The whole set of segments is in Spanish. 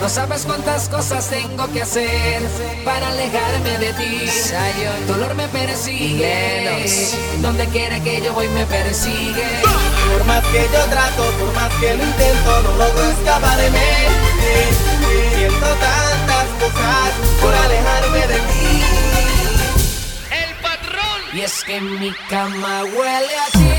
No sabes cuántas cosas tengo que hacer para alejarme de ti. Dolor me persigue, donde quiera que yo voy me persigue. Por más que yo trato, por más que lo intento, no logro escaparme. Siento tantas cosas por alejarme de ti. El patrón. Y es que mi cama huele a ti.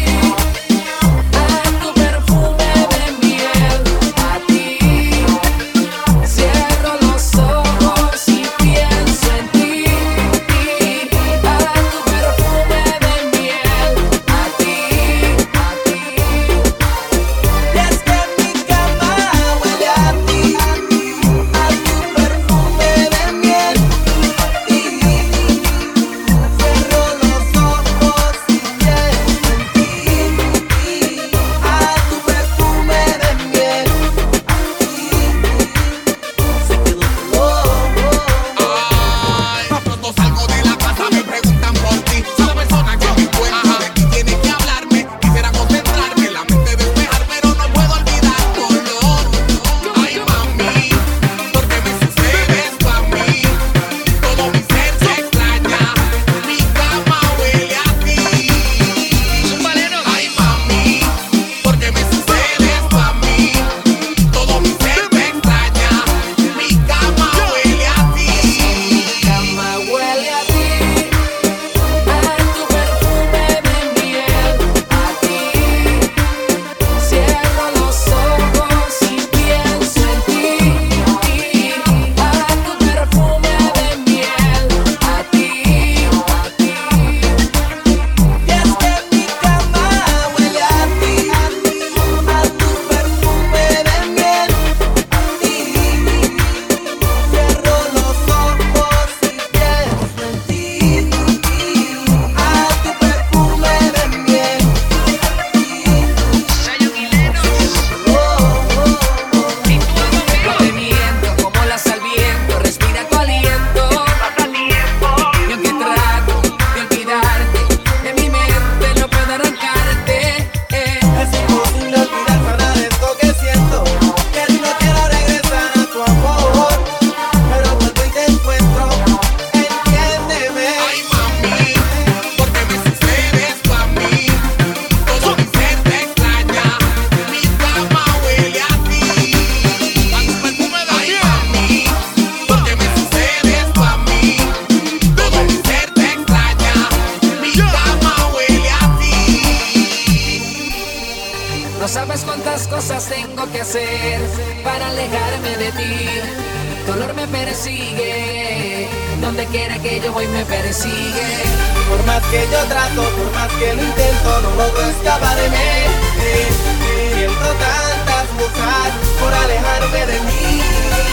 No sabes cuántas cosas tengo que hacer para alejarme de ti. Dolor me persigue, donde quiera que yo voy me persigue. Por más que yo trato, por más que lo intento, no logro escaparme. Siento tantas cosas por alejarme de ti.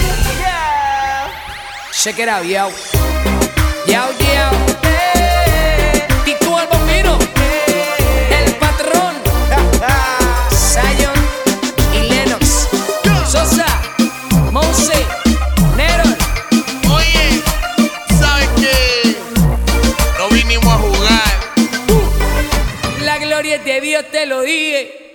Check it out, yo. Yo, yo. Tito el Bombino. El patrón. Zion y Lennox. Sosa, Monse, Neron. Oye, ¿sabes qué? No vinimos a jugar. La gloria de Dios te lo dije.